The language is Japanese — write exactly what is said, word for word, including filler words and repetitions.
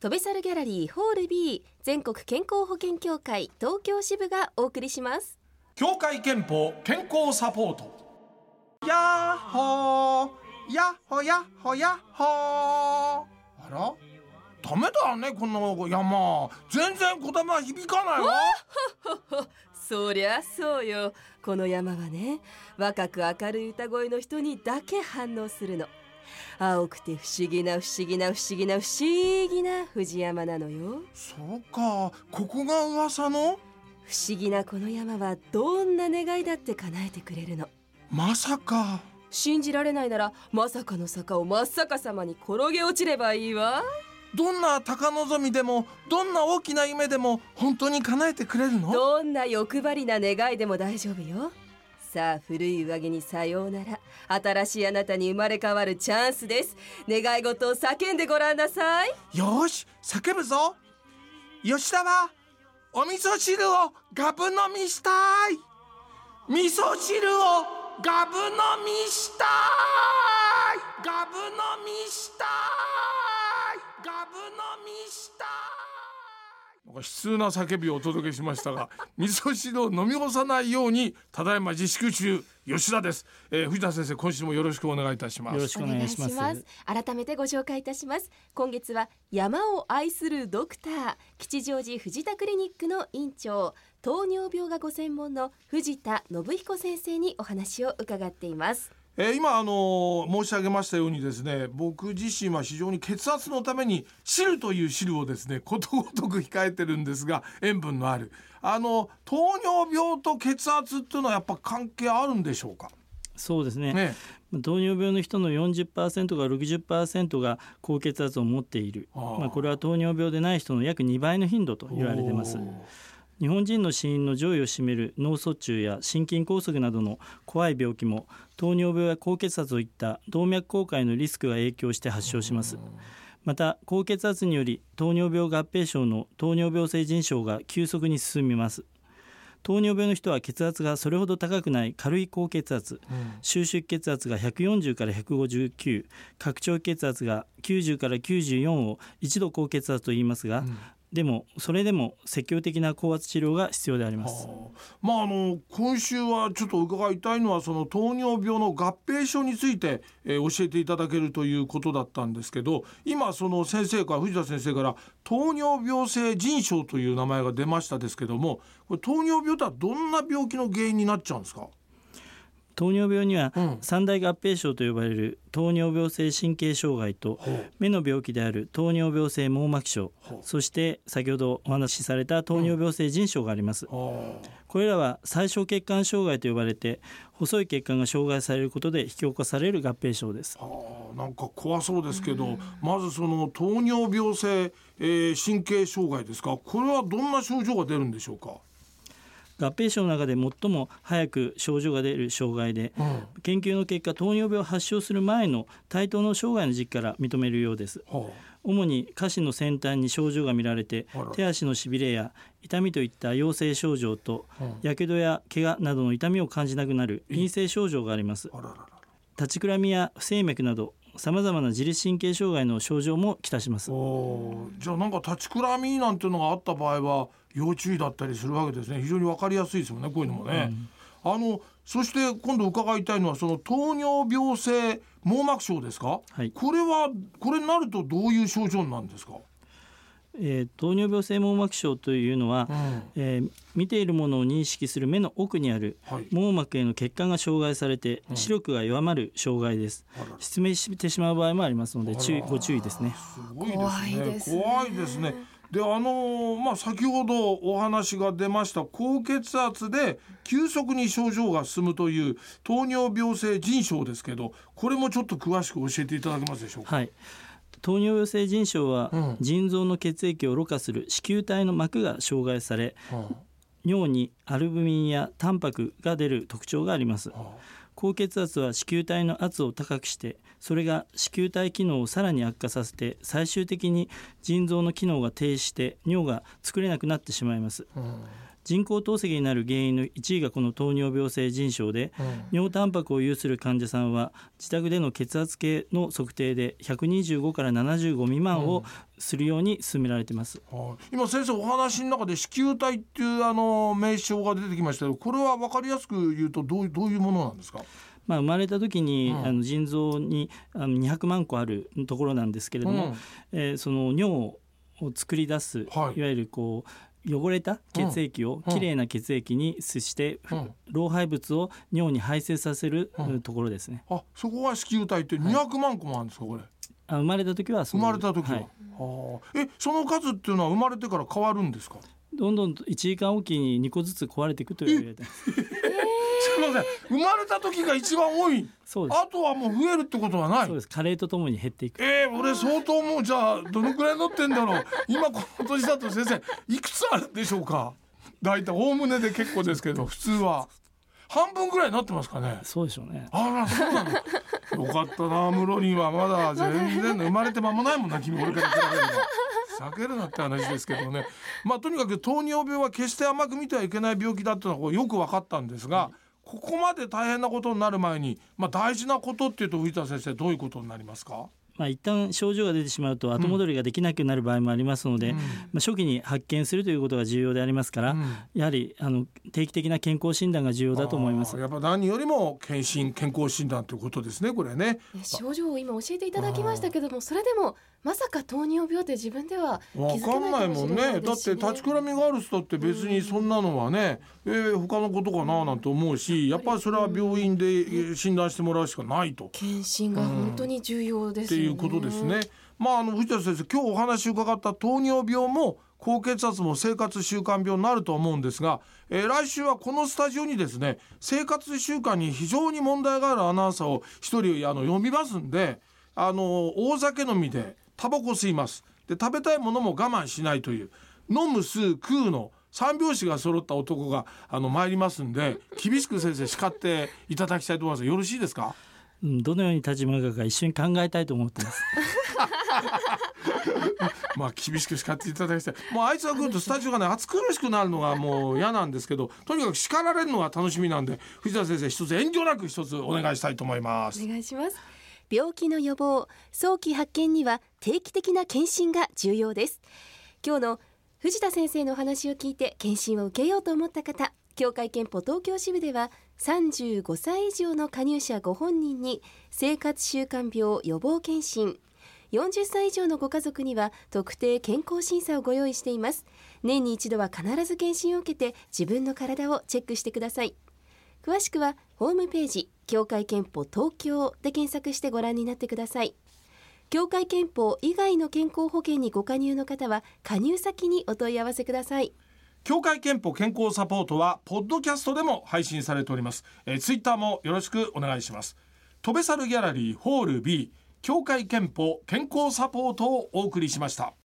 飛べ猿ギャラリーホール B 全国健康保険協会東京支部がお送りします。 協会憲法健康サポート。 やっほーやっほやっほやっほー。 あらダメだね、この山全然言葉響かないわ。 そりゃそうよ。この山はね、若く明るい歌声の人にだけ反応するの。青くて不思議な不思議な不思議な不思議な藤山なのよ。 そうか、ここが噂の不思議なこの山はどんな願いだって叶えてくれるの。 まさか。 信じられないならまさかの坂を真っ逆さまに転げ落ちればいいわ。 どんな高望みでもどんな大きな夢でも本当に叶えてくれるの？ どんな欲張りな願いでも大丈夫よ。さあ、古い上着にさようなら。新しいあなたに生まれ変わるチャンスです。願い事を叫んでごらんなさい。 よし、叫ぶぞ。吉田はお味噌汁をガブ飲みしたい。味噌汁をガブ飲みしたい。ガブ飲みしたい。ガブ飲みしたい。悲痛な叫びをお届けしましたが味噌汁を飲み干さないようにただいま自粛中、吉田です。えー、藤田先生、今週もよろしくお願いいたします。 よろしくお願いします。 お願いします。改めてご紹介いたします。今月は山を愛するドクター、吉祥寺藤田クリニックの院長、糖尿病がご専門の藤田信彦先生にお話を伺っています。 えー、今あのー、申し上げましたようにですね、僕自身は非常に血圧のために汁という汁をですねことごとく控えてるんですが、塩分のあるあの糖尿病と血圧っていうのはやっぱ関係あるんでしょうか？ そうですね、 ね、 糖尿病の人の よんじゅっパーセント から ろくじゅっパーセント が高血圧を持っている。まあ、これは糖尿病でない人の約にばいの頻度と言われています。日本人の死因の上位を占める脳卒中や心筋梗塞などの怖い病気も糖尿病や高血圧といった動脈硬化へのリスクが影響して発症します。また高血圧により糖尿病合併症の糖尿病性腎症が急速に進みます。糖尿病の人は血圧がそれほど高くない軽い高血圧、うん、終出血圧がひゃくよんじゅうからひゃくごじゅうきゅう、拡張血圧がきゅうじゅうからきゅうじゅうよんを一度高血圧と言いますが、うん、でもそれでも積極的な高圧治療が必要であります。 はあ、まあ、あの今週はちょっと伺いたいのはその糖尿病の合併症について、えー、教えていただけるということだったんですけど、今その先生から藤田先生から糖尿病性腎症という名前が出ましたですけども、これ糖尿病とはどんな病気の原因になっちゃうんですか？ 糖尿病には三大合併症と呼ばれる糖尿病性神経障害と目の病気である糖尿病性網膜症、そして先ほどお話しされた糖尿病性腎症があります。これらは細小血管障害と呼ばれて細い血管が障害されることで引き起こされる合併症です。 あ、なんか怖そうですけど、まずその糖尿病性、えー、神経障害ですか、これはどんな症状が出るんでしょうか？ 合併症の中で最も早く症状が出る障害で、うん、研究の結果糖尿病を発症する前の対等の障害の時期から認めるようです。はあ、主に下肢の先端に症状が見られて、手足のしびれや痛みといった陽性症状と、やけどや怪我などの痛みを感じなくなる陰性症状があります。あららら、立ちくらみや不整脈などさまざまな自律神経障害の症状もきたします。 お、じゃあなんか立ちくらみなんていうのがあった場合は要注意だったりするわけですね。非常に分かりやすいですもんね、こういうのもね。うん、あのそして今度伺いたいのはその糖尿病性網膜症ですか？はい、これはこれになるとどういう症状なんですか？ えー、糖尿病性網膜症というのは、うん、えー、見ているものを認識する目の奥にある網膜への血管が障害されて、はい、視力が弱まる障害です。うん、失明してしまう場合もありますので注意ご注意ですね。 すごいですね。怖いですね。怖いですね。で、あのーまあ、先ほどお話が出ました高血圧で急速に症状が進むという糖尿病性腎症ですけど、これもちょっと詳しく教えていただけますでしょうか？ はい、糖尿病性腎症は、うん、腎臓の血液をろ過する糸球体の膜が障害され、うん、尿にアルブミンやタンパクが出る特徴があります。うん、高血圧は糸球体の圧を高くしてそれが糸球体機能をさらに悪化させて最終的に腎臓の機能が停止して尿が作れなくなってしまいます。うん、 人工透析になる原因のいちいがこの糖尿病性腎症で、うん、尿タンパクを有する患者さんは自宅での血圧計の測定でひゃくにじゅうごからななじゅうご未満をするように勧められています、 うんはい、今先生お話の中で糸球体っていうあの名称が出てきましたけど、これは分かりやすく言うとどう、どういうものなんですか？ まあ、生まれた時に、うん、あの腎臓にあのにひゃくまんこあるところなんですけれども、うんえー、その尿を作り出す、はい、いわゆるこう汚れた血液をきれいな血液にして、うん、老廃物を尿に排泄させる、うん、ところですね。 あ、そこが糸球体ってにひゃくまんこもあるんですか？これあ生まれた時はその生まれた時は、はい、はえその数っていうのは生まれてから変わるんですか？ どんどんいちじかんおきににこずつ壊れていくと言われてます。 すいません、生まれた時が一番多い。 そうです。 あとはもう増えるってことはない。 そうです。加齢とともに減っていく。 えー、俺相当もうじゃあどのくらい乗ってんだろう。今この年だと先生いくつあるんでしょうか？だいたいおおむねで結構ですけど普通は半分ぐらいになってますかね？ そうでしょうね。 あらそうなの。よかったな、室にはまだ全然生まれて間もないもんな君。俺から比べれば避けるなって話ですけどね。まあとにかく糖尿病は決して甘く見てはいけない病気だっていうのはよく分かったんですが、うん、ここまで大変なことになる前に、まあ、大事なことっていうと藤田先生どういうことになりますか？ まあ、一旦症状が出てしまうと後戻りができなくなる場合もありますので、うんまあ、初期に発見するということが重要でありますから、うん、やはりあの定期的な健康診断が重要だと思います。 やっぱ何よりも健診健康診断ということですね、これね。 症状を今教えていただきましたけども、それでもまさか糖尿病って自分では気づけないかもしれないですしね。分かんないもんね。だって立ちくらみがある人って別にそんなのはね、うん、えー、他のことかななんて思うし、やっぱりそれは病院で診断してもらうしかないと。検診が本当に重要ですよね、 うん、っていうことですね。まあ、あの藤田先生、今日お話伺った糖尿病も高血圧も生活習慣病になると思うんですが、えー、来週はこのスタジオにですね、生活習慣に非常に問題があるアナウンサーを一人あの呼びますんで、あの大酒飲みでタバコ吸います。で食べたいものも我慢しないという飲む吸う食うの三拍子が揃った男があの参りますんで、厳しく先生叱っていただきたいと思います。よろしいですか？ うん、どのように立ち向かうか一緒に考えたいと思ってますまあ厳しく叱っていただきたい。もうあいつが来るとスタジオがね暑苦しくなるのがもう嫌なんですけど、とにかく叱られるのが楽しみなんで、藤田先生一つ遠慮なく一つお願いしたいと思います。 お願いします。病気の予防早期発見には定期的な検診が重要です。今日の藤田先生のお話を聞いて検診を受けようと思った方、協会憲法東京支部ではさんじゅうごさい以上の加入者ご本人に生活習慣病予防検診、よんじゅっさい以上のご家族には特定健康審査をご用意しています。年に一度は必ず検診を受けて自分の体をチェックしてください。詳しくはホームページ協会憲法東京で検索してご覧になってください。協会憲法以外の健康保険にご加入の方は加入先にお問い合わせください。 協会憲法健康サポートはポッドキャストでも配信されております。えー、ツイッターもよろしくお願いします。飛べ猿ギャラリーホール B 協会憲法健康サポートをお送りしました。